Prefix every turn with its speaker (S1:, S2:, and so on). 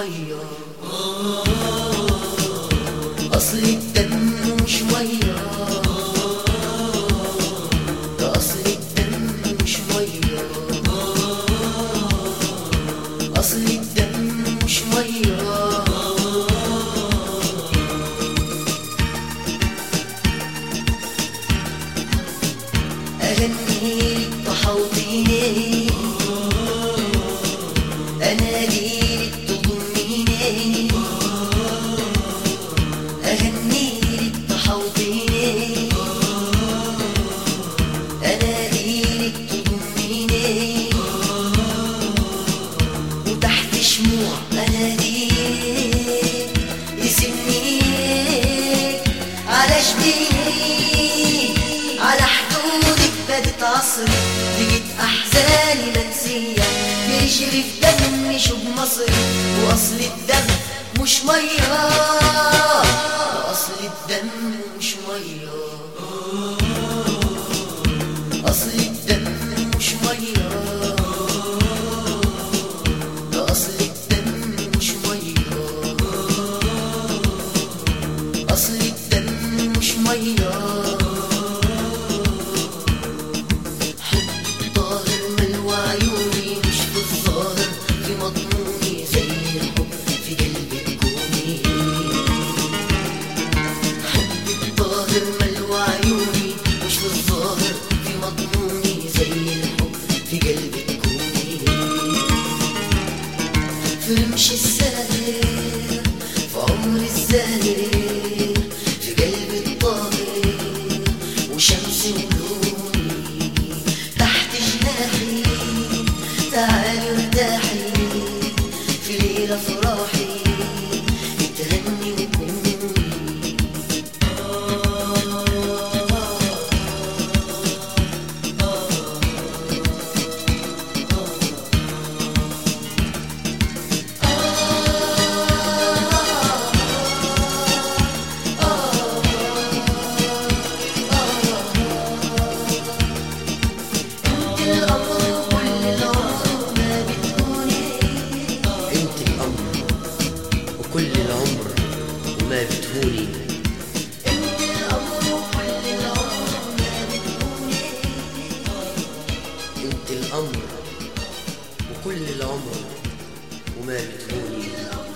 S1: مية، أصل الدم مش مية، ده أصل الدم مش مية، أصل الدم مش مية. أغنيلك تحوطيني، أناديلك تضميني، أغنيلك تحوطيني، أناديلك تضميني، وتحت شموع أناديلك يسنيك على جبيني، على حدودك بدت عصري، لقيت أحزاني منسية، بيجري في دمي شوب مصري، وأصل الدم مش مية، أصل الدم مش مية، أصل الدم مش مية، أصل الدم مش مية، أصل الدم مش مية. فرمش الساهر في عمر الزاهر، في قلب الطاهر وشمس ولوني، تحت جناحي تعالي ارتاحي، في ليلة فرحي اتهني وكوني. كل العمر وما بتهوني، انت الأمر وكل العمر وما بتهوني، انت الأمر وكل العمر وما بتهوني.